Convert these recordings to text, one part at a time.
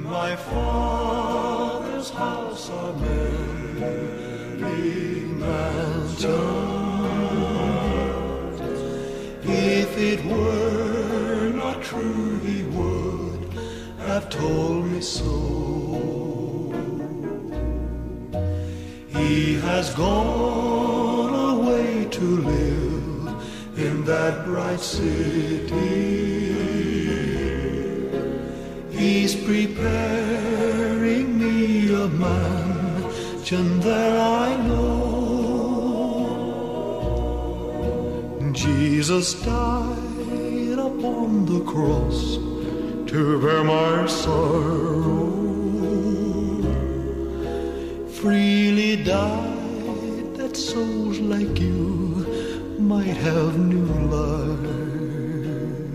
my Father's house are many mansions. If it were not true, he would have told me so. He has gone away to live in that bright city. He's preparing me a mansion there, I know. Jesus died upon the cross to bear my sorrow. Freely died that souls like you might have new life.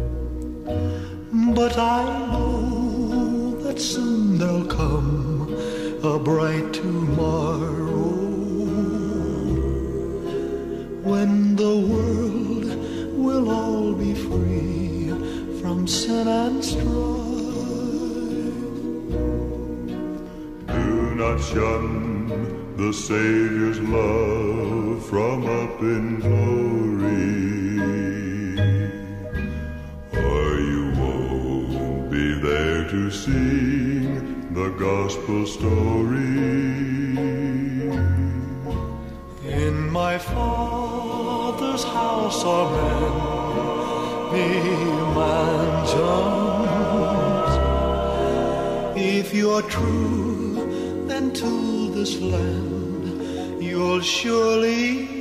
But I know that soon there'll come a bright tomorrow, when the world will all be free from sin and strife. Do not shun the Savior's love from up in glory, or you won't be there to sing the gospel story. In my Father's house are many mansions. If you're true, then to this land you'll surely